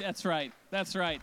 That's right. That's right.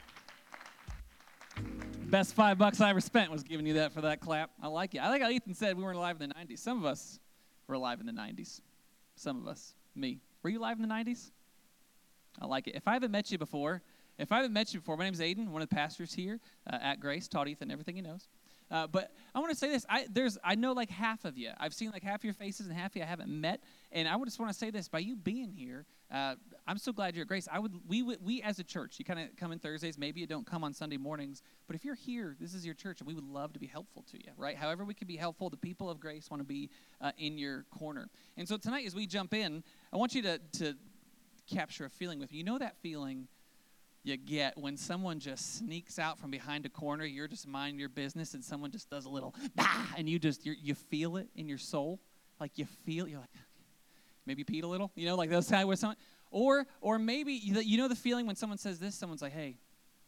Best $5 I ever spent was giving you that for that clap. I like it. I like how Ethan said we weren't alive in the 90s. Some of us were alive in the 90s. Some of us. Me. Were you alive in the 90s? I like it. If I haven't met you before, my name's Aiden, one of the pastors here at Grace, taught Ethan everything he knows. But I want to say this. I know like half of you. I've seen like half your faces and half of you I haven't met. And I just want to say this. By you being here, I'm so glad you're at Grace. We as a church, you kind of come in Thursdays. Maybe you don't come on Sunday mornings. But if you're here, this is your church, and we would love to be helpful to you, right? However we can be helpful, the people of Grace want to be in your corner. And so tonight as we jump in, I want you to capture a feeling with me. You know that feeling you get when someone just sneaks out from behind a corner, you're just minding your business, and someone just does a little, bah, and you feel it in your soul. Like you're like, maybe you peed a little, like those times where someone, or maybe, you know the feeling when someone says this, someone's like, hey,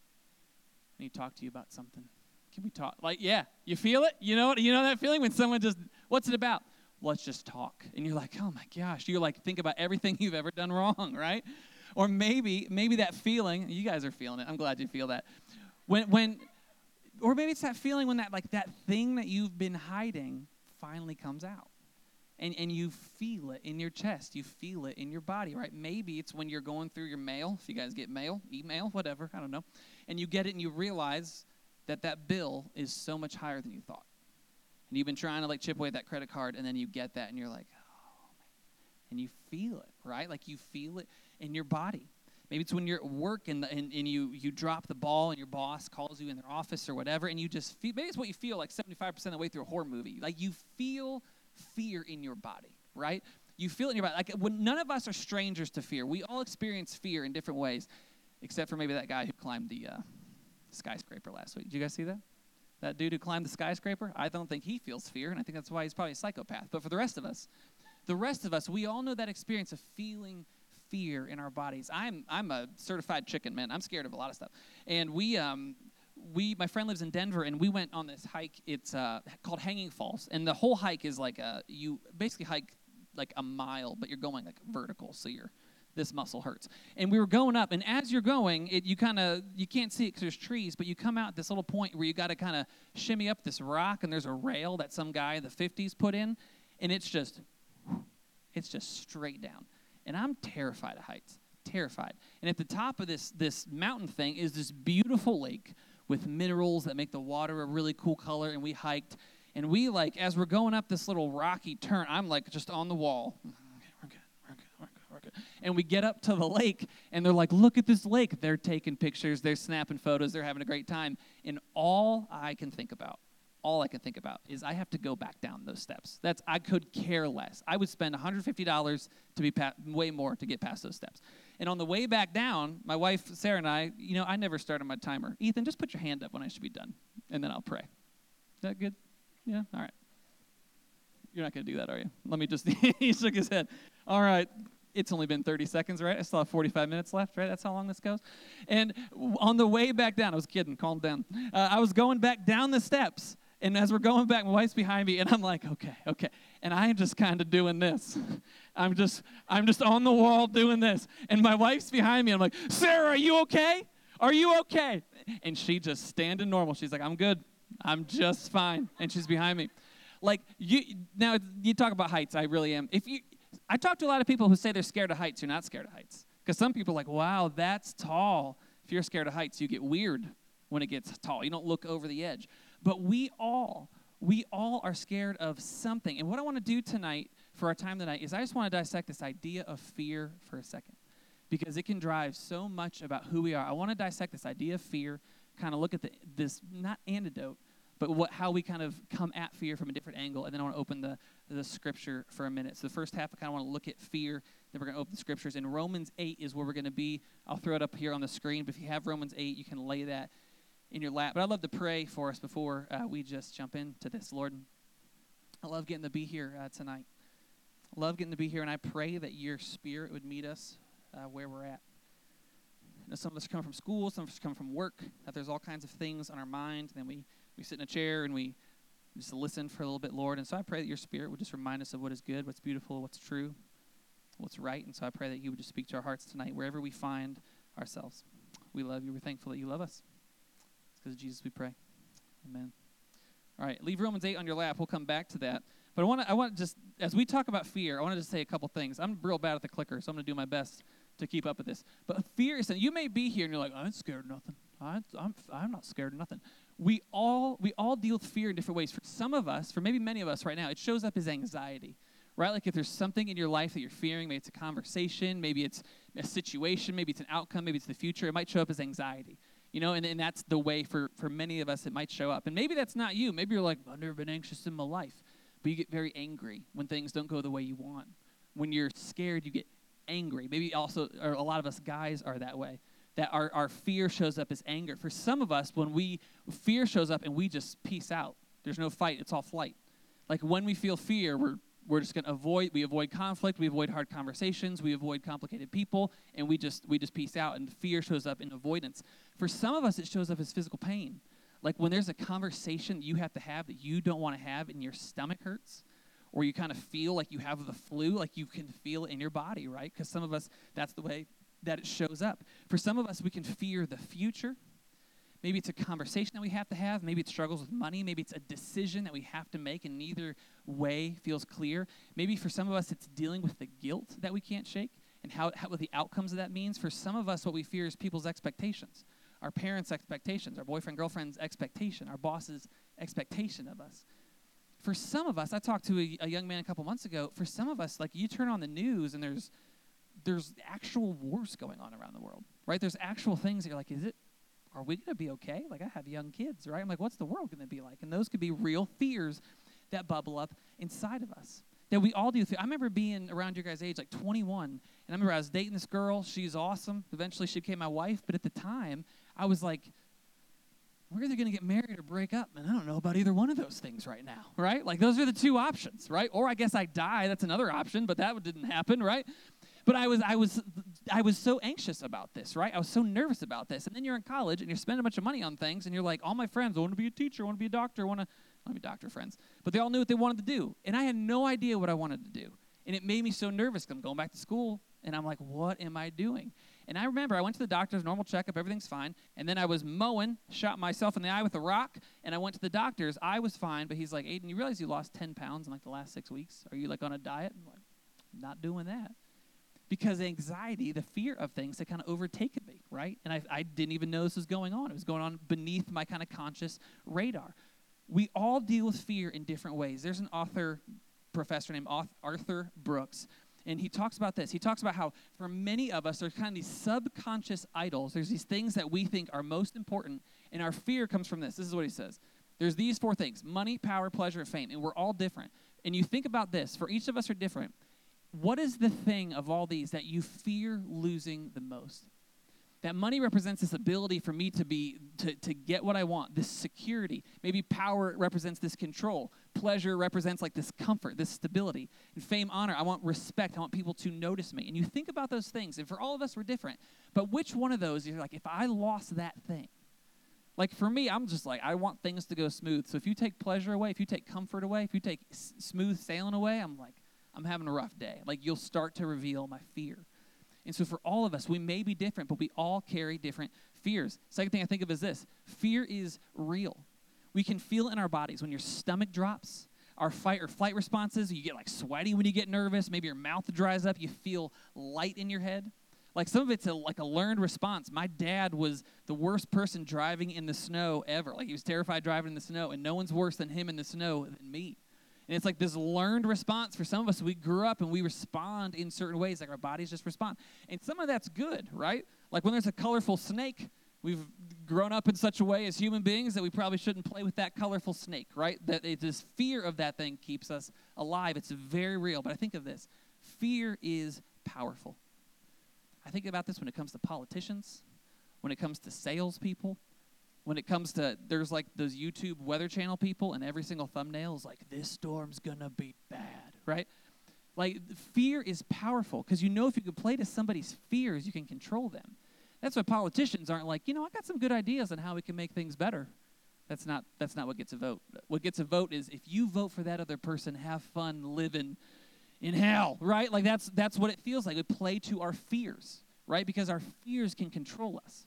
I need to talk to you about something. Can we talk? Like, yeah, you feel it? You know that feeling when someone just, what's it about? Let's just talk. And you're like, oh my gosh, you're like, think about everything you've ever done wrong, right? Or maybe that feeling, you guys are feeling it. I'm glad you feel that. Or maybe it's that feeling when that thing that you've been hiding finally comes out. And you feel it in your chest. You feel it in your body, right? Maybe it's when you're going through your mail. If you guys get mail, email, whatever, I don't know. And you get it and you realize that bill is so much higher than you thought. And you've been trying to chip away at that credit card, and then you get that and you're like, oh, man. And you feel it, right? Like you feel it in your body. Maybe it's when you're at work and you drop the ball and your boss calls you in their office or whatever, and you just feel, maybe it's what you feel like 75% of the way through a horror movie. Like you feel fear in your body, right? You feel it in your body. Like when none of us are strangers to fear. We all experience fear in different ways, except for maybe that guy who climbed the skyscraper last week. Did you guys see that? That dude who climbed the skyscraper? I don't think he feels fear, and I think that's why he's probably a psychopath. But for the rest of us, we all know that experience of feeling fear in our bodies. I'm a certified chicken, man. I'm scared of a lot of stuff. And my friend lives in Denver, and we went on this hike. It's called Hanging Falls, and the whole hike is you basically hike like a mile, but you're going like vertical, so this muscle hurts. And we were going up, and as you're going, you can't see it because there's trees, but you come out at this little point where you got to kind of shimmy up this rock, and there's a rail that some guy in the 50s put in, and it's just straight down. And I'm terrified of heights, terrified. And at the top of this mountain thing is this beautiful lake with minerals that make the water a really cool color, and we hiked. And we, as we're going up this little rocky turn, I'm, just on the wall. Okay, we're good. And we get up to the lake, and they're like, look at this lake. They're taking pictures. They're snapping photos. They're having a great time. And all I can think about is I have to go back down those steps. I could care less. I would spend $150 to be way more to get past those steps. And on the way back down, my wife, Sarah, and I never started my timer. Ethan, just put your hand up when I should be done, and then I'll pray. Is that good? Yeah? All right. You're not going to do that, are you? Let me just, he shook his head. All right. It's only been 30 seconds, right? I still have 45 minutes left, right? That's how long this goes. And on the way back down, I was kidding, calm down. I was going back down the steps. And as we're going back, my wife's behind me, and I'm like, okay. And I am just kind of doing this. I'm just on the wall doing this. And my wife's behind me. I'm like, Sarah, are you okay? Are you okay? And she just standing normal. She's like, I'm good. I'm just fine. And she's behind me. Now you talk about heights. I really am. I talk to a lot of people who say they're scared of heights. You're not scared of heights. Because some people are like, wow, that's tall. If you're scared of heights, you get weird when it gets tall. You don't look over the edge. But we all are scared of something. And what I want to do tonight for our time tonight is I just want to dissect this idea of fear for a second, because it can drive so much about who we are. I want to dissect this idea of fear, kind of look at this, not antidote, but how we kind of come at fear from a different angle. And then I want to open the scripture for a minute. So the first half, I kind of want to look at fear. Then we're going to open the scriptures. And Romans 8 is where we're going to be. I'll throw it up here on the screen. But if you have Romans 8, you can lay that in your lap. But I'd love to pray for us before we just jump into this. Lord, I love getting to be here tonight. I love getting to be here, and I pray that your spirit would meet us where we're at. Some of us come from school, some of us come from work, that there's all kinds of things on our mind, and then we sit in a chair and we just listen for a little bit, Lord. And so I pray that your spirit would just remind us of what is good, what's beautiful, what's true, what's right. And so I pray that you would just speak to our hearts tonight, wherever we find ourselves. We love you. We're thankful that you love us. It's because of Jesus we pray. Amen. All right, leave Romans 8 on your lap. We'll come back to that. But I want to just, as we talk about fear, I want to just say a couple things. I'm real bad at the clicker, so I'm going to do my best to keep up with this. But fear is, you may be here and you're like, I ain't scared of nothing. I'm not scared of nothing. We all deal with fear in different ways. For some of us, for maybe many of us right now, it shows up as anxiety, right? Like if there's something in your life that you're fearing, maybe it's a conversation, maybe it's a situation, maybe it's an outcome, maybe it's the future, it might show up as anxiety. And that's the way for many of us it might show up. And maybe that's not you. Maybe you're like, I've never been anxious in my life. But you get very angry when things don't go the way you want. When you're scared, you get angry. Maybe also, or a lot of us guys are that way, that our fear shows up as anger. For some of us, when fear shows up and we just peace out. There's no fight. It's all flight. Like when we feel fear, we're just going to avoid conflict, we avoid hard conversations, we avoid complicated people, and we just peace out, and fear shows up in avoidance. For some of us, it shows up as physical pain. Like when there's a conversation you have to have that you don't want to have and your stomach hurts, or you kind of feel like you have the flu, like you can feel it in your body, right? Because some of us, that's the way that it shows up. For some of us, we can fear the future. Maybe it's a conversation that we have to have. Maybe it's struggles with money. Maybe it's a decision that we have to make and neither way feels clear. Maybe for some of us, it's dealing with the guilt that we can't shake and what the outcomes of that means. For some of us, what we fear is people's expectations. Our parents' expectations, our boyfriend, girlfriend's expectation, our boss's expectation of us. For some of us, I talked to a young man a couple months ago. For some of us, like you turn on the news and there's actual wars going on around the world, right? There's actual things that you're like, are we going to be okay? Like I have young kids, right? I'm like, what's the world going to be like? And those could be real fears that bubble up inside of us that we all do. I remember being around your guys' age, like 21, and I remember I was dating this girl. She's awesome. Eventually she became my wife, but at the time, I was like, we're either going to get married or break up, and I don't know about either one of those things right now, right? Like those are the two options, right? Or I guess I die. That's another option, but that didn't happen, right? But I was so anxious about this, right? I was so nervous about this. And then you're in college and you're spending a bunch of money on things, and you're like, all my friends, I want to be a teacher, I want to be a doctor, I want to be doctor friends. But they all knew what they wanted to do. And I had no idea what I wanted to do. And it made me so nervous because I'm going back to school, and I'm like, what am I doing? And I remember I went to the doctor's, normal checkup, everything's fine. And then I was mowing, shot myself in the eye with a rock, and I went to the doctor's. I was fine, but he's like, Aiden, you realize you lost 10 pounds in like the last 6 weeks? Are you like on a diet? I'm like, I'm not doing that. Because anxiety, the fear of things, had kind of overtaken me, right? And I didn't even know this was going on. It was going on beneath my kind of conscious radar. We all deal with fear in different ways. There's an professor named Arthur Brooks, and he talks about this. He talks about how for many of us, there's kind of these subconscious idols. There's these things that we think are most important, and our fear comes from this. This is what he says. There's these 4 things: money, power, pleasure, and fame, and we're all different. And you think about this. For each of us are different. What is the thing of all these that you fear losing the most? That money represents this ability for me to get what I want, this security. Maybe power represents this control. Pleasure represents like this comfort, this stability. And fame, honor, I want respect. I want people to notice me. And you think about those things, and for all of us, we're different. But which one of those, you're like, if I lost that thing? Like for me, I'm just like, I want things to go smooth. So if you take pleasure away, if you take comfort away, if you take smooth sailing away, I'm like, I'm having a rough day. Like you'll start to reveal my fear. And so for all of us, we may be different, but we all carry different fears. Second thing I think of is this: fear is real. We can feel it in our bodies. When your stomach drops, our fight or flight responses, you get like sweaty when you get nervous. Maybe your mouth dries up. You feel light in your head. Like some of it's like a learned response. My dad was the worst person driving in the snow ever. Like he was terrified driving in the snow, and no one's worse than him in the snow than me. And it's like this learned response for some of us. We grew up and we respond in certain ways, like our bodies just respond. And some of that's good, right? Like when there's a colorful snake, we've grown up in such a way as human beings that we probably shouldn't play with that colorful snake, right? That this fear of that thing keeps us alive. It's very real. But I think of this: fear is powerful. I think about this when it comes to politicians, when it comes to salespeople. When it comes to, there's like those YouTube Weather Channel people, and every single thumbnail is like, this storm's gonna be bad, right? Like, fear is powerful, because you know if you can play to somebody's fears, you can control them. That's why politicians aren't like, I got some good ideas on how we can make things better. That's not what gets a vote. What gets a vote is if you vote for that other person, have fun living in hell, right? Like that's what it feels like. We play to our fears, right? Because our fears can control us.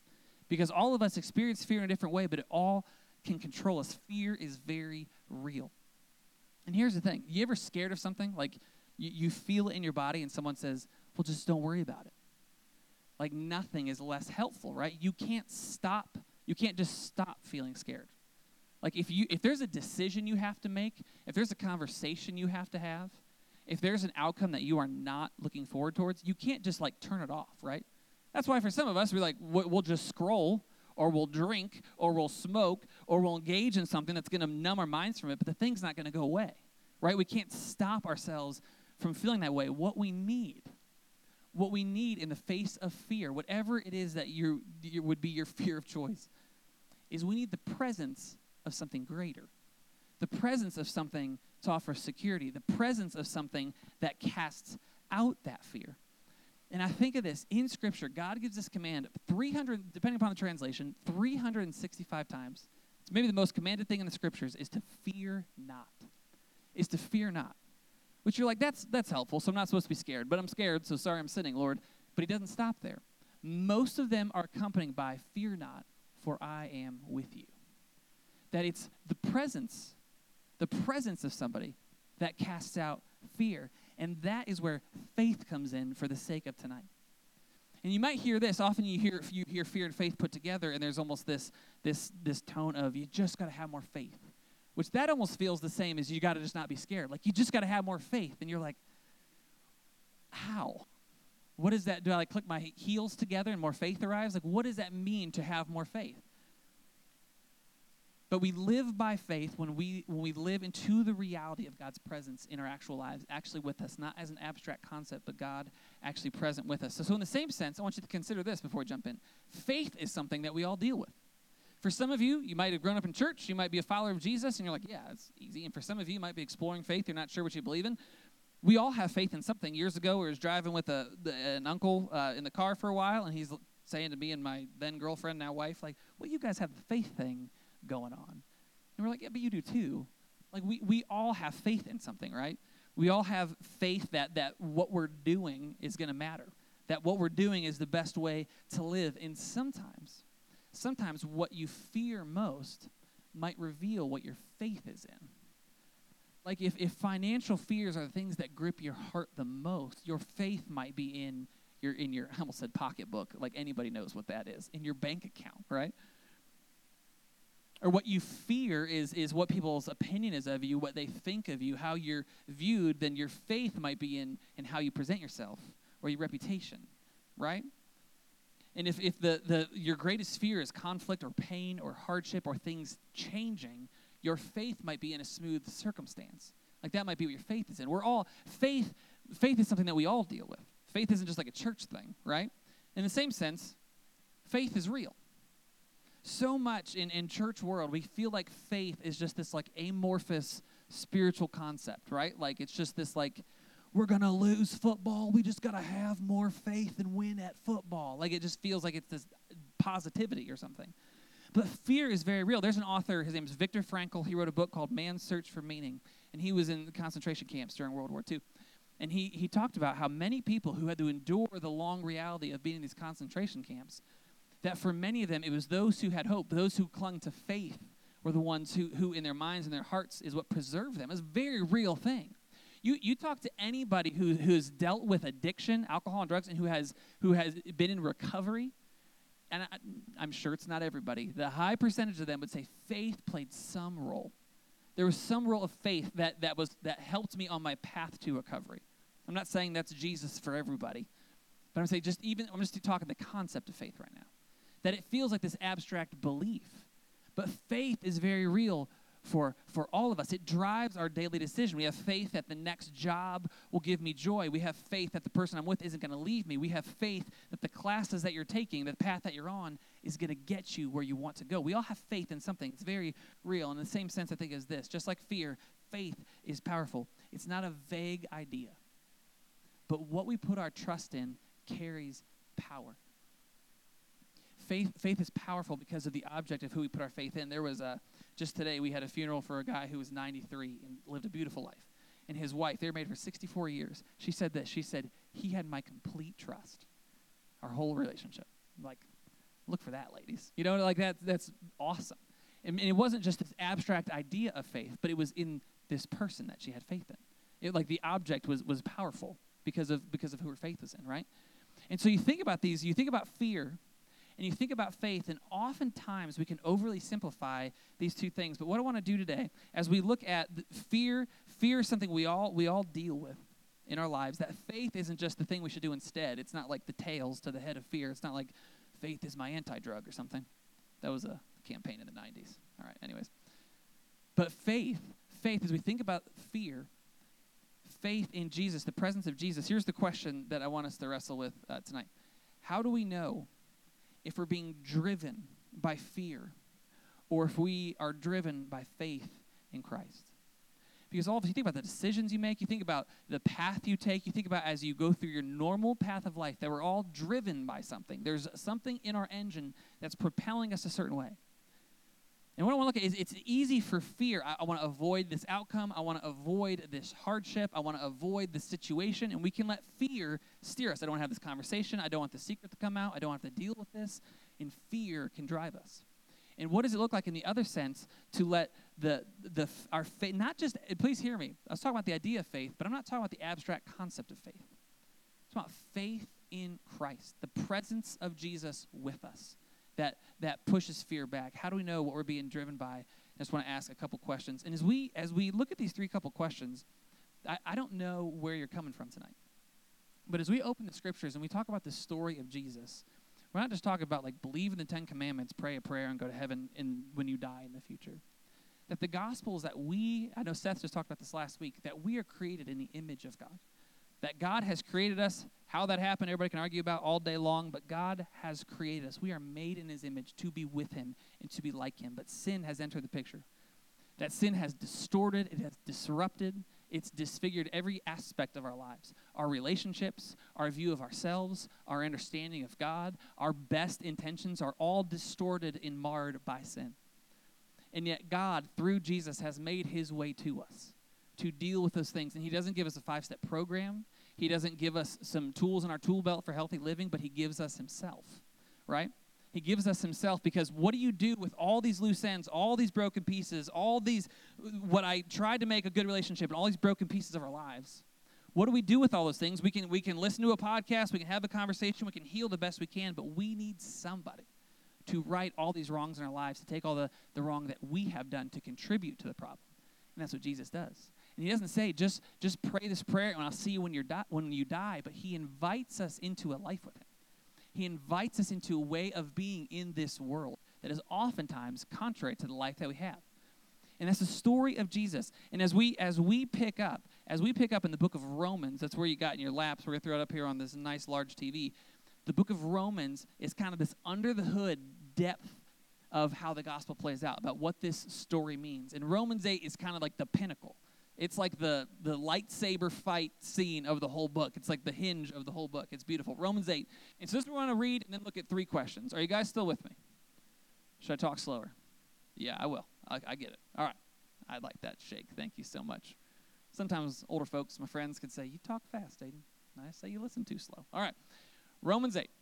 because all of us experience fear in a different way, but it all can control us. Fear is very real. And here's the thing. You ever scared of something? Like you feel it in your body and someone says, well, just don't worry about it. Like nothing is less helpful, right? You can't just stop feeling scared. Like if there's a decision you have to make, if there's a conversation you have to have, if there's an outcome that you are not looking forward towards, you can't just like turn it off, right? That's why for some of us, we'll just scroll, or we'll drink, or we'll smoke, or we'll engage in something that's going to numb our minds from it, but the thing's not going to go away, right? We can't stop ourselves from feeling that way. What we need in the face of fear, whatever it is that you would be your fear of choice, is we need the presence of something greater, the presence of something to offer security, the presence of something that casts out that fear. And I think of this, in Scripture, God gives this command 300, depending upon the translation, 365 times. It's maybe the most commanded thing in the Scriptures is to fear not. Is to fear not. Which you're like, that's helpful, so I'm not supposed to be scared. But I'm scared, so sorry I'm sinning, Lord. But he doesn't stop there. Most of them are accompanied by, fear not, for I am with you. That it's the presence of somebody that casts out fear. And that is where faith comes in for the sake of tonight. And you might hear this. Often you hear fear and faith put together, and there's almost this tone of, you just got to have more faith. Which that almost feels the same as you got to just not be scared. Like, you just got to have more faith. And you're like, how? What does that do? I click my heels together and more faith arrives? Like, what does that mean to have more faith? But we live by faith when we live into the reality of God's presence in our actual lives, actually with us, not as an abstract concept, but God actually present with us. So in the same sense, I want you to consider this before we jump in. Faith is something that we all deal with. For some of you, you might have grown up in church, you might be a follower of Jesus, and you're like, yeah, it's easy. And for some of you, you might be exploring faith, you're not sure what you believe in. We all have faith in something. Years ago, I was driving with an uncle in the car for a while, and he's saying to me and my then girlfriend, now wife, like, well, you guys have the faith thing going on. And we're like, yeah, but you do too. Like, we all have faith in something, right? We all have faith that what we're doing is going to matter, that what we're doing is the best way to live. And sometimes what you fear most might reveal what your faith is in. Like if financial fears are the things that grip your heart the most, your faith might be in your I almost said pocketbook, like anybody knows what that is, in your bank account, right? Or what you fear is what people's opinion is of you, what they think of you, how you're viewed, then your faith might be in how you present yourself or your reputation, right? And if your greatest fear is conflict or pain or hardship or things changing, your faith might be in a smooth circumstance. Like that might be what your faith is in. Faith is something that we all deal with. Faith isn't just like a church thing, right? In the same sense, faith is real. So much in church world, we feel like faith is just this like amorphous spiritual concept, right? Like it's just this like, we're going to lose football. We just got to have more faith and win at football. Like it just feels like it's this positivity or something. But fear is very real. There's an author, his name is Viktor Frankl. He wrote a book called Man's Search for Meaning. And he was in the concentration camps during World War II. And he talked about how many people who had to endure the long reality of being in these concentration camps, that for many of them, it was those who had hope, those who clung to faith were the ones who in their minds and their hearts is what preserved them. It's a very real thing. You talk to anybody who's dealt with addiction, alcohol and drugs, and who has been in recovery, and I'm sure it's not everybody, the high percentage of them would say faith played some role. There was some role of faith that helped me on my path to recovery. I'm not saying that's Jesus for everybody, but I'm saying I'm just talking the concept of faith right now. That it feels like this abstract belief. But faith is very real for all of us. It drives our daily decision. We have faith that the next job will give me joy. We have faith that the person I'm with isn't going to leave me. We have faith that the classes that you're taking, the path that you're on, is going to get you where you want to go. We all have faith in something. It's very real. In the same sense, I think, as this. Just like fear, faith is powerful. It's not a vague idea. But what we put our trust in carries power. Faith is powerful because of the object of who we put our faith in. There was just today we had a funeral for a guy who was 93 and lived a beautiful life. And his wife, they were married for 64 years. She said this. She said, he had my complete trust. Our whole relationship. Like, Look for that, ladies. You know, like that's awesome. And it wasn't just this abstract idea of faith, but it was in this person that she had faith in. Like the object was powerful because of who her faith was in, right? And so you think about these, you think about fear, and you think about faith, and oftentimes we can overly simplify these two things. But what I want to do today, as we look at fear is something we all deal with in our lives. That faith isn't just the thing we should do instead. It's not like the tails to the head of fear. It's not like faith is my anti-drug or something. That was a campaign in the 90s. All right, anyways. But faith, as we think about fear, faith in Jesus, the presence of Jesus, here's the question that I want us to wrestle with tonight. How do we know if we're being driven by fear or if we are driven by faith in Christ? Because all of you think about the decisions you make, you think about the path you take, you think about as you go through your normal path of life, that we're all driven by something. There's something in our engine that's propelling us a certain way. And what I want to look at is it's easy for fear. I want to avoid this outcome. I want to avoid this hardship. I want to avoid this situation. And we can let fear steer us. I don't want to have this conversation. I don't want the secret to come out. I don't have to deal with this. And fear can drive us. And what does it look like in the other sense to let our faith, not just, please hear me. I was talking about the idea of faith, but I'm not talking about the abstract concept of faith. It's about faith in Christ, the presence of Jesus with us. That pushes fear back. How do we know what we're being driven by? I just want to ask a couple questions. And as we look at these three couple questions, I don't know where you're coming from tonight. But as we open the scriptures and we talk about the story of Jesus, we're not just talking about like believe in the 10 Commandments, pray a prayer, and go to heaven when you die in the future. That the gospel is that I know Seth just talked about this last week, that we are created in the image of God. That God has created us. How that happened, everybody can argue about all day long, but God has created us. We are made in his image to be with him and to be like him. But sin has entered the picture. That sin has distorted, it has disrupted, it's disfigured every aspect of our lives. Our relationships, our view of ourselves, our understanding of God, our best intentions are all distorted and marred by sin. And yet God, through Jesus, has made his way to us to deal with those things. And he doesn't give us a 5-step program. He doesn't give us some tools in our tool belt for healthy living, but he gives us himself, right? He gives us himself because what do you do with all these loose ends, all these broken pieces, all these, what I tried to make a good relationship, and all these broken pieces of our lives? What do we do with all those things? We can listen to a podcast, we can have a conversation, we can heal the best we can, but we need somebody to right all these wrongs in our lives, to take all the wrong that we have done to contribute to the problem. And that's what Jesus does. And he doesn't say, just pray this prayer and I'll see you when you die, but he invites us into a life with him. He invites us into a way of being in this world that is oftentimes contrary to the life that we have. And that's the story of Jesus. And as we pick up in the book of Romans, that's where you got in your laps. We're going to throw it up here on this nice large TV. The book of Romans is kind of this under the hood depth of how the gospel plays out, about what this story means. And Romans 8 is kind of like the pinnacle. It's like the lightsaber fight scene of the whole book. It's like the hinge of the whole book. It's beautiful. Romans 8. And so this we want to read and then look at 3 questions. Are you guys still with me? Should I talk slower? Yeah, I will. I get it. All right. I like that shake. Thank you so much. Sometimes older folks, my friends, could say, you talk fast, Aiden. And I say you listen too slow. All right. Romans 8.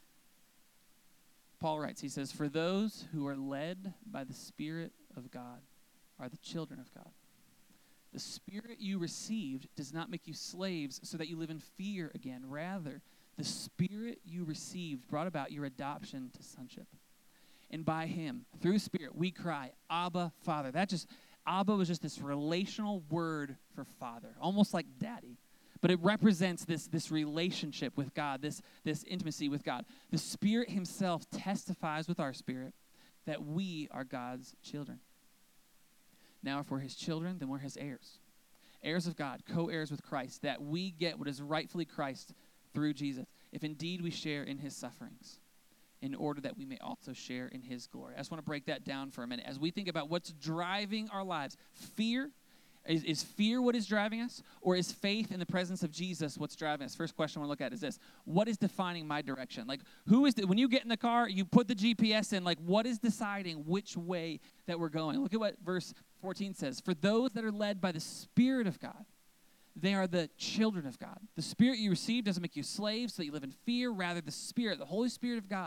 Paul writes, he says, for those who are led by the Spirit of God are the children of God. The Spirit you received does not make you slaves so that you live in fear again. Rather, the Spirit you received brought about your adoption to sonship. And by him, through Spirit, we cry, Abba, Father. Abba was just this relational word for father, almost like daddy. But it represents this relationship with God, this intimacy with God. The Spirit himself testifies with our spirit that we are God's children. Now, if we're his children, then we're his heirs. Heirs of God, co-heirs with Christ, that we get what is rightfully Christ through Jesus, if indeed we share in his sufferings, in order that we may also share in his glory. I just want to break that down for a minute. As we think about what's driving our lives, fear, is fear what is driving us? Or is faith in the presence of Jesus what's driving us? First question I want to look at is this. What is defining my direction? Like, when you get in the car, you put the GPS in, like, what is deciding which way that we're going? Look at what verse 14 says. For those that are led by the Spirit of God, they are the children of God. The Spirit you received doesn't make you slaves so that you live in fear. Rather, the Spirit, the Holy Spirit of God,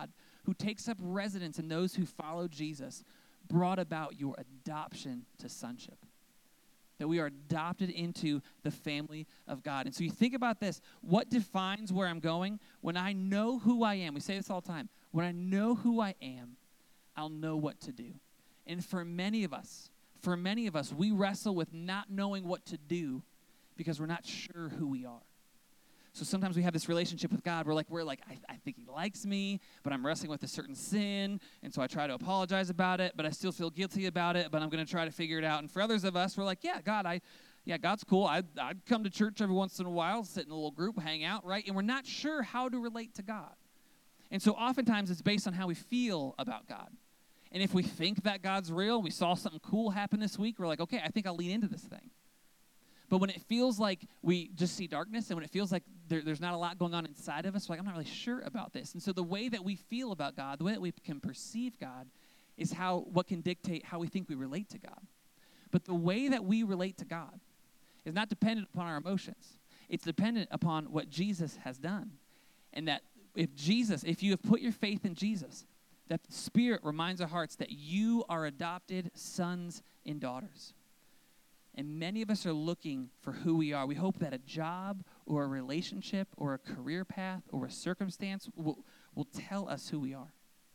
who takes up residence in those who follow Jesus, brought about your adoption to sonship. That we are adopted into the family of God. And so you think about this. What defines where I'm going? When I know who I am. We say this all the time. When I know who I am, I'll know what to do. And for many of us, we wrestle with not knowing what to do because we're not sure who we are. So sometimes we have this relationship with God. We're like, I think he likes me, but I'm wrestling with a certain sin, and so I try to apologize about it, but I still feel guilty about it, but I'm going to try to figure it out. And for others of us, we're like, yeah, God's cool. I'd come to church every once in a while, sit in a little group, hang out, right? And we're not sure how to relate to God. And so oftentimes it's based on how we feel about God. And if we think that God's real, we saw something cool happen this week, we're like, okay, I think I'll lean into this thing. But when it feels like we just see darkness, and when it feels like there's not a lot going on inside of us, we're like, I'm not really sure about this. And so the way that we feel about God, the way that we can perceive God, is what can dictate how we think we relate to God. But the way that we relate to God is not dependent upon our emotions. It's dependent upon what Jesus has done. And that if you have put your faith in Jesus, that the Spirit reminds our hearts that you are adopted sons and daughters. And many of us are looking for who we are. We hope that a job or a relationship or a career path or a circumstance will tell us who we are.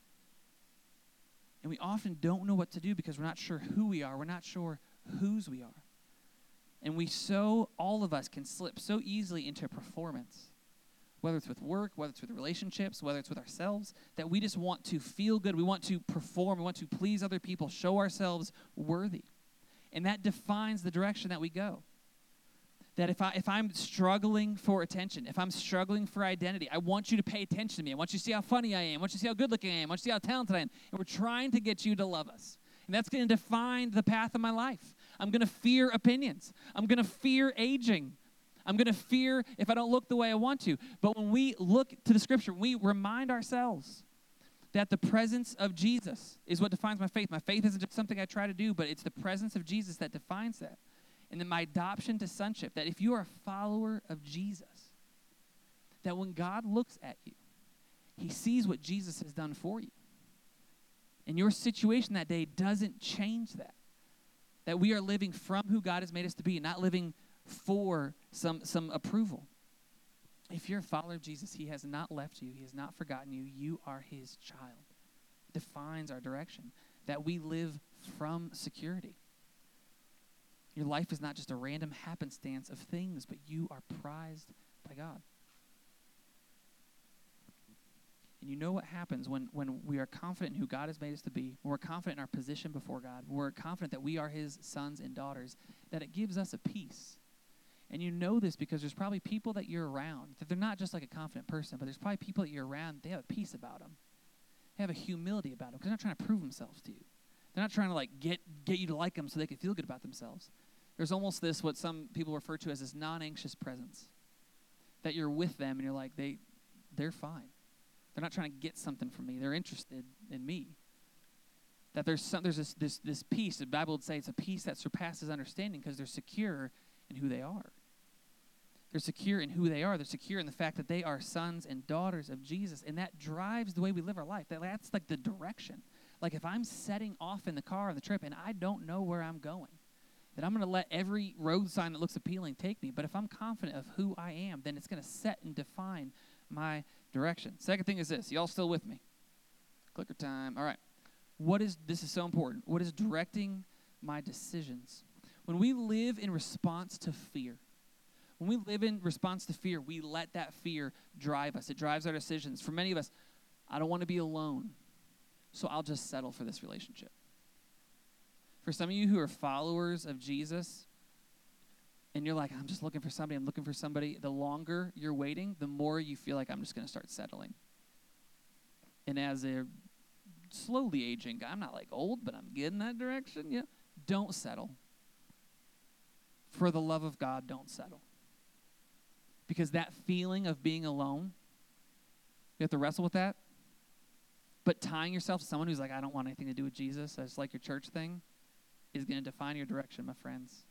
And we often don't know what to do because we're not sure who we are. We're not sure whose we are. And all of us can slip so easily into performance, whether it's with work, whether it's with relationships, whether it's with ourselves, that we just want to feel good. We want to perform. We want to please other people, show ourselves worthy. And that defines the direction that we go. That if I'm struggling for attention, if I'm struggling for identity, I want you to pay attention to me. I want you to see how funny I am. I want you to see how good looking I am. I want you to see how talented I am. And we're trying to get you to love us. And that's going to define the path of my life. I'm going to fear opinions. I'm going to fear aging. I'm going to fear if I don't look the way I want to. But when we look to the Scripture, we remind ourselves that the presence of Jesus is what defines my faith. My faith isn't just something I try to do, but it's the presence of Jesus that defines that. And then my adoption to sonship, that if you are a follower of Jesus, that when God looks at you, he sees what Jesus has done for you. And your situation that day doesn't change that. That we are living from who God has made us to be, not living for some approval. If you're a follower of Jesus, he has not left you. He has not forgotten you. You are his child. It defines our direction, that we live from security. Your life is not just a random happenstance of things, but you are prized by God. And you know what happens when we are confident in who God has made us to be, when we're confident in our position before God, when we're confident that we are his sons and daughters, that it gives us a peace. And you know this because there's probably people that you're around, that they're not just like a confident person, but there's probably people that you're around, they have a peace about them. They have a humility about them because they're not trying to prove themselves to you. They're not trying to get you to like them so they can feel good about themselves. There's almost this, what some people refer to as this non-anxious presence, that you're with them and you're like, they're fine. They're not trying to get something from me. They're interested in me. That there's this peace. The Bible would say it's a peace that surpasses understanding because they're secure in who they are. They're secure in who they are. They're secure in the fact that they are sons and daughters of Jesus. And that drives the way we live our life. That's like the direction. Like if I'm setting off in the car on the trip and I don't know where I'm going, then I'm going to let every road sign that looks appealing take me. But if I'm confident of who I am, then it's going to set and define my direction. Second thing is this. Y'all still with me? Clicker time. All right. This is so important. What is directing my decisions? When we live in response to fear, we let that fear drive us. It drives our decisions. For many of us, I don't want to be alone, so I'll just settle for this relationship. For some of you who are followers of Jesus, and you're like, I'm just looking for somebody, the longer you're waiting, the more you feel like I'm just going to start settling. And as a slowly aging guy, I'm not like old, but I'm getting that direction. Yeah, don't settle. For the love of God, don't settle. Because that feeling of being alone, you have to wrestle with that. But tying yourself to someone who's like, I don't want anything to do with Jesus, I just like your church thing, is going to define your direction, my friends.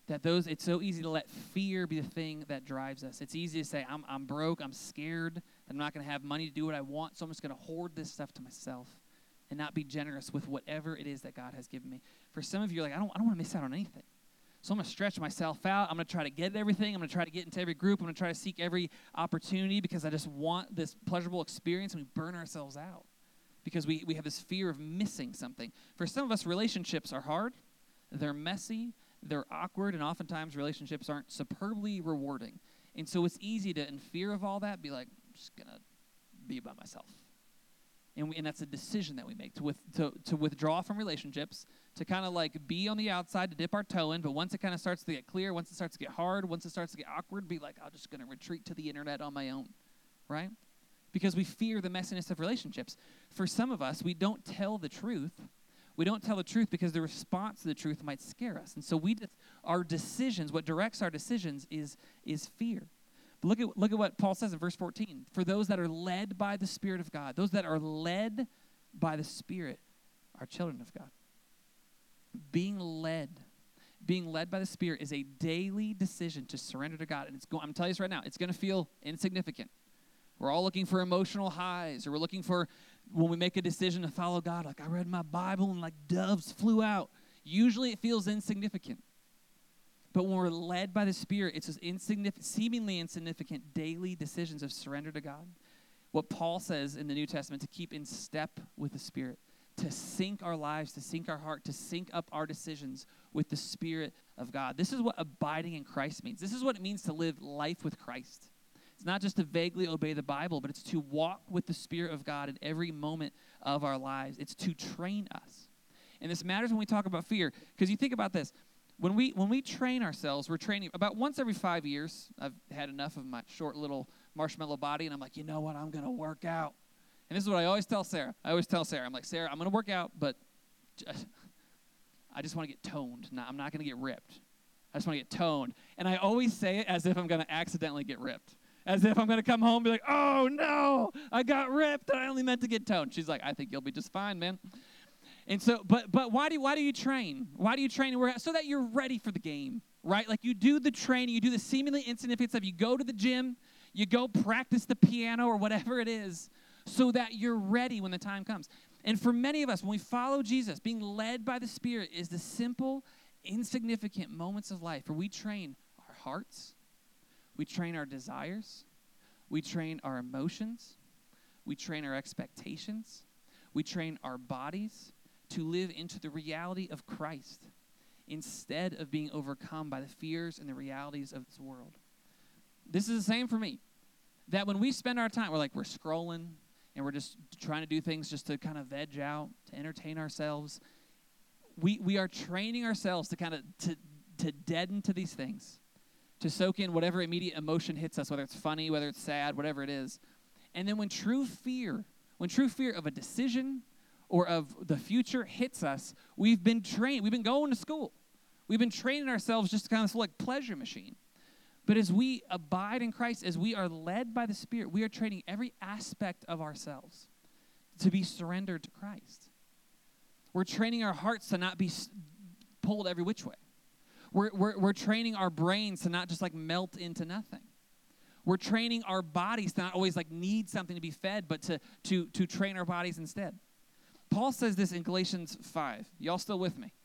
It's so easy to let fear be the thing that drives us. It's easy to say, I'm broke, I'm scared, that I'm not going to have money to do what I want, so I'm just going to hoard this stuff to myself and not be generous with whatever it is that God has given me. For some of you, you're like, I don't want to miss out on anything. So I'm going to stretch myself out. I'm going to try to get everything. I'm going to try to get into every group. I'm going to try to seek every opportunity because I just want this pleasurable experience, and we burn ourselves out because we have this fear of missing something. For some of us, relationships are hard. They're messy. They're awkward, and oftentimes relationships aren't superbly rewarding. And so it's easy to, in fear of all that, be like, I'm just going to be by myself. And that's a decision that we make to withdraw from relationships, to kind of like be on the outside, to dip our toe in. But once it kind of starts to get clear, once it starts to get hard, once it starts to get awkward, be like, I'm just going to retreat to the internet on my own, right? Because we fear the messiness of relationships. For some of us, we don't tell the truth. We don't tell the truth because the response to the truth might scare us. And so our decisions, what directs our decisions is fear. But look at what Paul says in verse 14. For those that are led by the Spirit of God, those that are led by the Spirit are children of God. Being led by the Spirit is a daily decision to surrender to God. And I'm telling you this right now, it's going to feel insignificant. We're all looking for emotional highs, or we're looking for, when we make a decision to follow God, like I read my Bible and like doves flew out. Usually it feels insignificant. But when we're led by the Spirit, it's just seemingly insignificant daily decisions of surrender to God. What Paul says in the New Testament, to keep in step with the Spirit, to sync our lives, to sync our heart, to sync up our decisions with the Spirit of God. This is what abiding in Christ means. This is what it means to live life with Christ. It's not just to vaguely obey the Bible, but it's to walk with the Spirit of God in every moment of our lives. It's to train us. And this matters when we talk about fear, because you think about this. When we train ourselves, we're training about once every 5 years. I've had enough of my short little marshmallow body, and I'm like, you know what? I'm going to work out. And this is what I always tell Sarah. I'm like, Sarah, I'm going to work out, but I just want to get toned. I'm not going to get ripped. I just want to get toned. And I always say it as if I'm going to accidentally get ripped. As if I'm going to come home and be like, oh, no, I got ripped, and I only meant to get toned. She's like, I think you'll be just fine, man. And so, but why do you train? Why do you train? So that you're ready for the game, right? Like you do the training, you do the seemingly insignificant stuff. You go to the gym, you go practice the piano or whatever it is, so that you're ready when the time comes. And for many of us, when we follow Jesus, being led by the Spirit is the simple, insignificant moments of life where we train our hearts, we train our desires, we train our emotions, we train our expectations, we train our bodies to live into the reality of Christ instead of being overcome by the fears and the realities of this world. This is the same for me. That when we spend our time, we're scrolling and we're just trying to do things just to kind of veg out, to entertain ourselves. We are training ourselves to kind of to deaden to these things, to soak in whatever immediate emotion hits us, whether it's funny, whether it's sad, whatever it is. And then when true fear of a decision or of the future hits us, we've been trained. We've been going to school. We've been training ourselves just to kind of like pleasure machine. But as we abide in Christ, as we are led by the Spirit, we are training every aspect of ourselves to be surrendered to Christ. We're training our hearts to not be pulled every which way. We're training our brains to not just like melt into nothing. We're training our bodies to not always like need something to be fed, but to train our bodies instead. Paul says this in Galatians 5. Y'all still with me?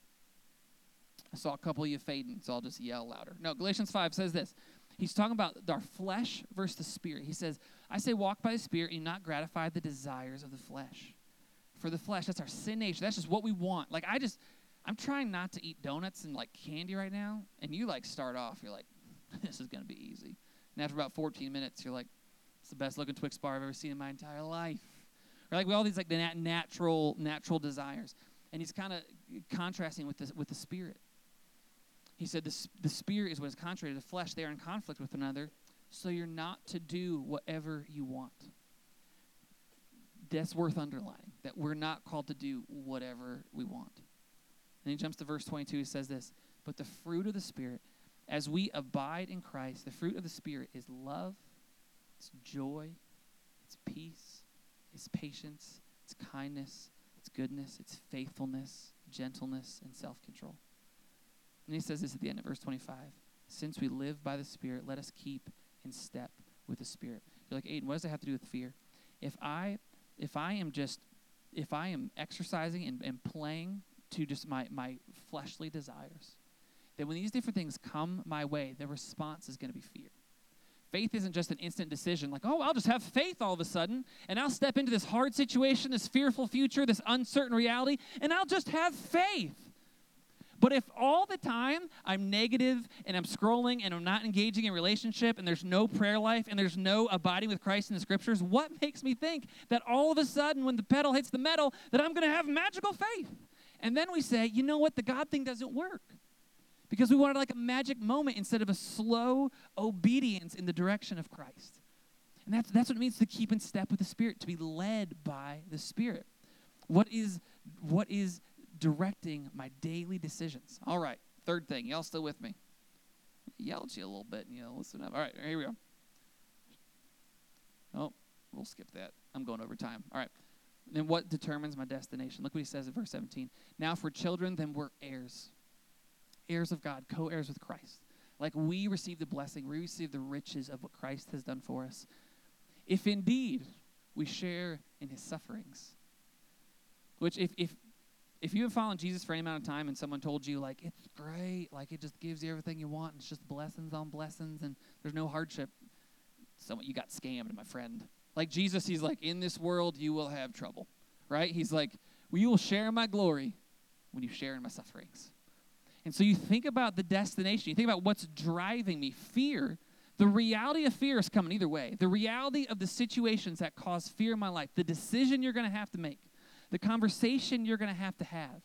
I saw a couple of you fading, so I'll just yell louder. No, Galatians 5 says this. He's talking about our flesh versus the Spirit. He says, I say walk by the Spirit and not gratify the desires of the flesh. For the flesh, that's our sin nature. That's just what we want. Like I'm trying not to eat donuts and like candy right now, and you like start off, you're like, this is going to be easy. And after about 14 minutes, you're like, it's the best looking Twix bar I've ever seen in my entire life. Or like we all these like the natural desires. And he's kind of contrasting with the Spirit. He said the Spirit is what is contrary to the flesh. They are in conflict with one another, so you're not to do whatever you want. That's worth underlining, that we're not called to do whatever we want. And he jumps to verse 22. He says this, but the fruit of the Spirit, as we abide in Christ, the fruit of the Spirit is love, it's joy, it's peace, it's patience, it's kindness, it's goodness, it's faithfulness, gentleness, and self-control. And he says this at the end of verse 25. Since we live by the Spirit, let us keep in step with the Spirit. You're like, Aiden, what does it have to do with fear? If I am exercising and playing to just my fleshly desires, then when these different things come my way, the response is going to be fear. Faith isn't just an instant decision like, oh, I'll just have faith all of a sudden, and I'll step into this hard situation, this fearful future, this uncertain reality, and I'll just have faith. But if all the time I'm negative and I'm scrolling and I'm not engaging in relationship and there's no prayer life and there's no abiding with Christ in the scriptures, what makes me think that all of a sudden when the pedal hits the metal that I'm going to have magical faith? And then we say, you know what, the God thing doesn't work. Because we wanted like a magic moment instead of a slow obedience in the direction of Christ. And that's what it means to keep in step with the Spirit, to be led by the Spirit. What is directing my daily decisions? All right, third thing. Y'all still with me? Yell at you a little bit and listen up. All right, here we go. Oh, we'll skip that. I'm going over time. All right. Then what determines my destination? Look what he says in verse 17. Now for children, then we're heirs. Heirs of God, co-heirs with Christ. Like we receive the blessing, we receive the riches of what Christ has done for us. If indeed we share in his sufferings. Which if you have followed Jesus for any amount of time and someone told you, like, it's great, like, it just gives you everything you want, and it's just blessings on blessings, and there's no hardship, you got scammed, my friend. Like Jesus, he's like, in this world you will have trouble, right? He's like, well, you will share in my glory when you share in my sufferings. And so you think about the destination, you think about what's driving me, fear. The reality of fear is coming either way. The reality of the situations that cause fear in my life, the decision you're going to have to make, the conversation you're going to have,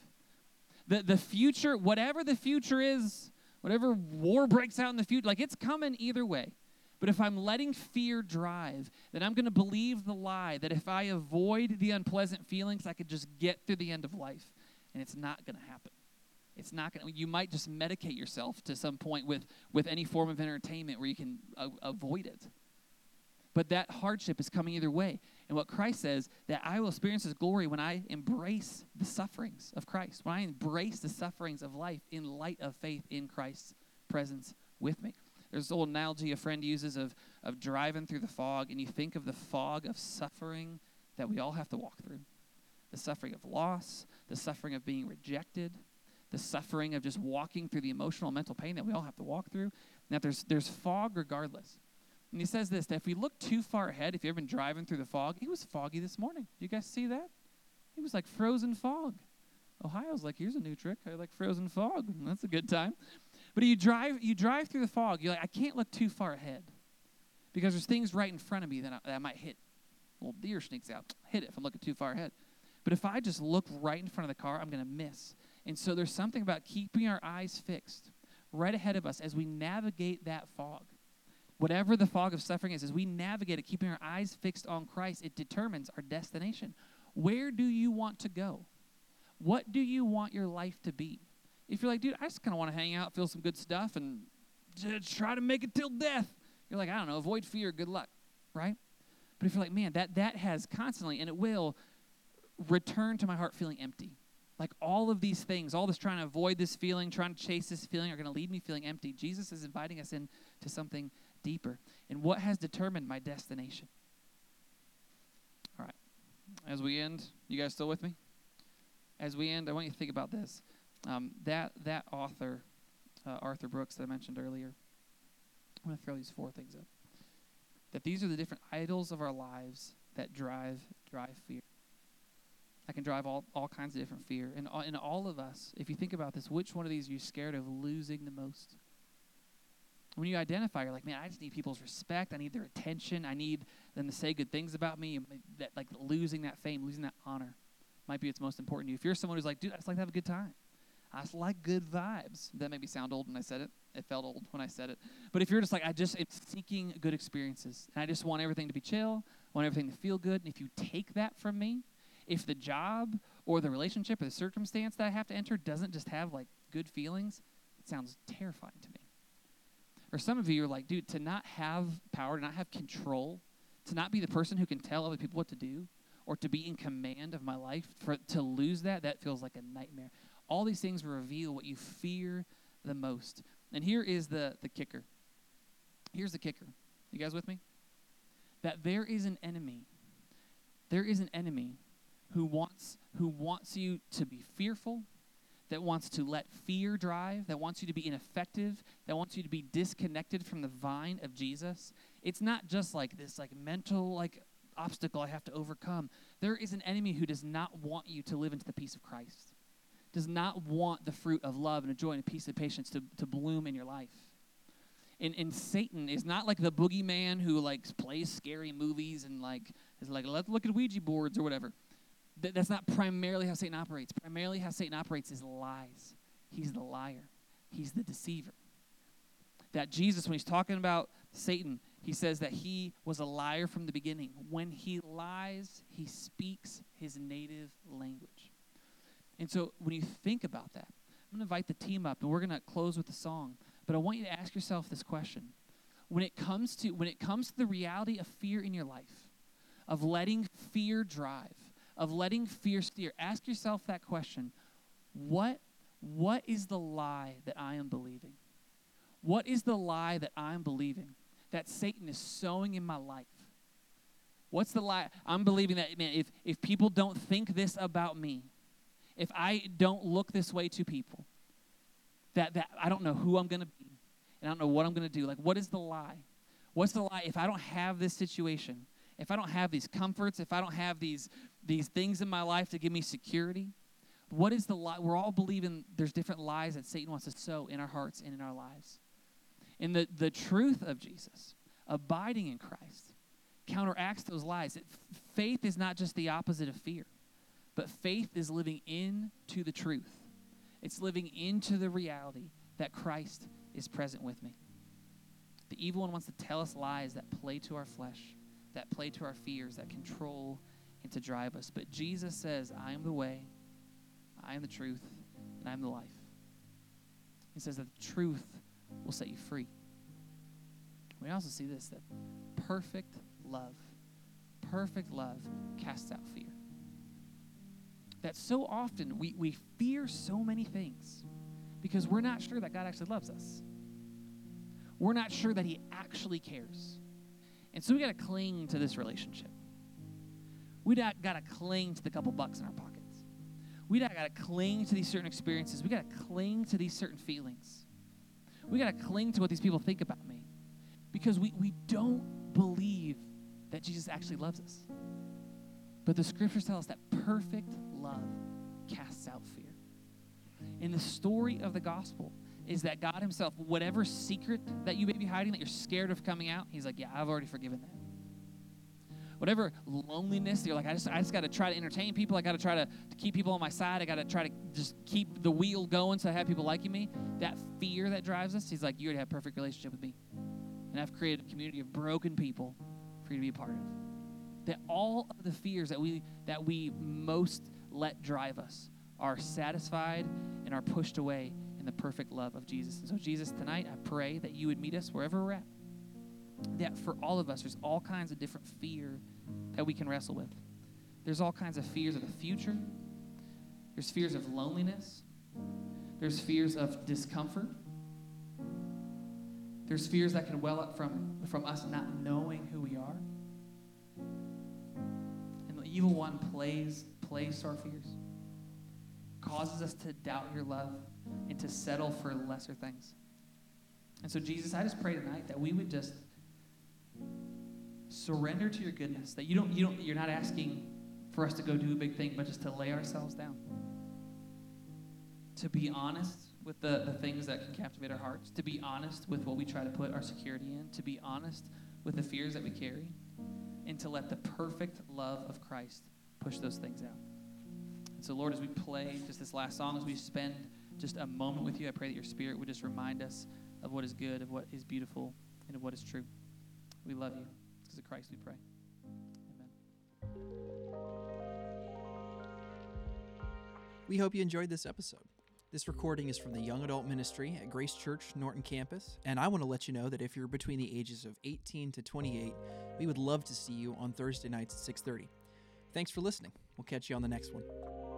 the future, whatever the future is, whatever war breaks out in the future, like it's coming either way. But if I'm letting fear drive, then I'm going to believe the lie that if I avoid the unpleasant feelings, I could just get through the end of life. And it's not going to happen. It's not going to. You might just medicate yourself to some point with any form of entertainment where you can avoid it. But that hardship is coming either way. And what Christ says, that I will experience his glory when I embrace the sufferings of Christ, when I embrace the sufferings of life in light of faith in Christ's presence with me. There's this old analogy a friend uses of driving through the fog, and you think of the fog of suffering that we all have to walk through. The suffering of loss, the suffering of being rejected, the suffering of just walking through the emotional and mental pain that we all have to walk through. Now, there's fog regardless. And he says this, that if we look too far ahead, if you've ever been driving through the fog, it was foggy this morning. Do you guys see that? It was like frozen fog. Ohio's like, here's a new trick. I like frozen fog. That's a good time. But you drive through the fog. You're like, I can't look too far ahead because there's things right in front of me that I might hit. A little deer sneaks out. Hit it if I'm looking too far ahead. But if I just look right in front of the car, I'm going to miss. And so there's something about keeping our eyes fixed right ahead of us as we navigate that fog. Whatever the fog of suffering is, as we navigate it, keeping our eyes fixed on Christ, it determines our destination. Where do you want to go? What do you want your life to be? If you're like, dude, I just kind of want to hang out, feel some good stuff, and just try to make it till death. You're like, I don't know, avoid fear, good luck, right? But if you're like, man, that has constantly, and it will return to my heart feeling empty. Like all of these things, all this trying to avoid this feeling, trying to chase this feeling are going to lead me feeling empty. Jesus is inviting us into something deeper. And what has determined my destination? All right. As we end, you guys still with me? As we end, I want you to think about this. That author, Arthur Brooks, that I mentioned earlier, I'm going to throw these 4 things up. That these are the different idols of our lives that drive fear. I can drive all kinds of different fear. And in all of us, if you think about this, which one of these are you scared of losing the most? When you identify, you're like, man, I just need people's respect. I need their attention. I need them to say good things about me. That, like losing that fame, losing that honor might be what's most important to you. If you're someone who's like, dude, I just like to have a good time. I just like good vibes. That made me sound old when I said it. It felt old when I said it. But if you're just like, I just am seeking good experiences, and I just want everything to be chill, want everything to feel good, and if you take that from me, if the job or the relationship or the circumstance that I have to enter doesn't just have like good feelings, it sounds terrifying to me. Or some of you are like, dude, to not have power, to not have control, to not be the person who can tell other people what to do, or to be in command of my life, to lose that feels like a nightmare. All these things reveal what you fear the most. And here is the kicker. Here's the kicker. You guys with me? that there is an enemy. There is an enemy who wants you to be fearful, that wants to let fear drive, that wants you to be ineffective, that wants you to be disconnected from the vine of Jesus. It's not just like this mental obstacle I have to overcome. There is an enemy who does not want you to live into the peace of Christ, does not want the fruit of love and of joy and peace and patience to bloom in your life. And Satan is not like the boogeyman who plays scary movies and is let's look at Ouija boards or whatever. That's not primarily how Satan operates. Primarily how Satan operates is lies. He's the liar. He's the deceiver. That Jesus, when he's talking about Satan, he says that he was a liar from the beginning. When he lies, he speaks his native language. And so when you think about that, I'm going to invite the team up, and we're going to close with a song. But I want you to ask yourself this question. When it comes to the reality of fear in your life, of letting fear drive, of letting fear steer, ask yourself that question. What is the lie that I am believing? What is the lie that I'm believing that Satan is sowing in my life? What's the lie? I'm believing that, man, if people don't think this about me, if I don't look this way to people, that I don't know who I'm going to be, and I don't know what I'm going to do. What is the lie? What's the lie? If I don't have this situation, if I don't have these comforts, if I don't have these things in my life to give me security, what is the lie? We're all believing there's different lies that Satan wants to sow in our hearts and in our lives. And the truth of Jesus, abiding in Christ, counteracts those lies. Faith is not just the opposite of fear, but faith is living into the truth. It's living into the reality that Christ is present with me. The evil one wants to tell us lies that play to our flesh, that play to our fears, that control and to drive us. But Jesus says, I am the way, I am the truth, and I am the life. He says that the truth will set you free. We also see this, that perfect love casts out fear. That so often we fear so many things because we're not sure that God actually loves us. We're not sure that he actually cares. And so we got to cling to this relationship. We got to cling to the couple bucks in our pockets. We got to cling to these certain experiences. We got to cling to these certain feelings. We got to cling to what these people think about me because we don't believe that Jesus actually loves us. But the scriptures tell us that perfect love casts out fear. And the story of the gospel is that God himself, whatever secret that you may be hiding that you're scared of coming out, he's like, yeah, I've already forgiven that. Whatever loneliness, you're like, I just got to try to entertain people. I got to try to keep people on my side. I got to try to just keep the wheel going so I have people liking me. That fear that drives us, he's like, you already have a perfect relationship with me. And I've created a community of broken people for you to be a part of. That all of the fears that we most let drive us are satisfied and are pushed away in the perfect love of Jesus. And so Jesus, tonight, I pray that you would meet us wherever we're at. That for all of us, there's all kinds of different fear that we can wrestle with. There's all kinds of fears of the future. There's fears of loneliness. There's fears of discomfort. There's fears that can well up from us not knowing who we are. And the evil one plays to our fears, causes us to doubt your love and to settle for lesser things. And so, Jesus, I just pray tonight that we would just surrender to your goodness, that you're not asking for us to go do a big thing, but just to lay ourselves down, to be honest with the things that can captivate our hearts, to be honest with what we try to put our security in, to be honest with the fears that we carry, and to let the perfect love of Christ push those things out. And so, Lord, as we play just this last song, as we spend just a moment with you, I pray that your Spirit would just remind us of what is good, of what is beautiful, and of what is true. We love you. Because of Christ we pray. Amen. We hope you enjoyed this episode. This recording is from the Young Adult Ministry at Grace Church, Norton Campus, and I want to let you know that if you're between the ages of 18 to 28, we would love to see you on Thursday nights at 6:30. Thanks for listening. We'll catch you on the next one.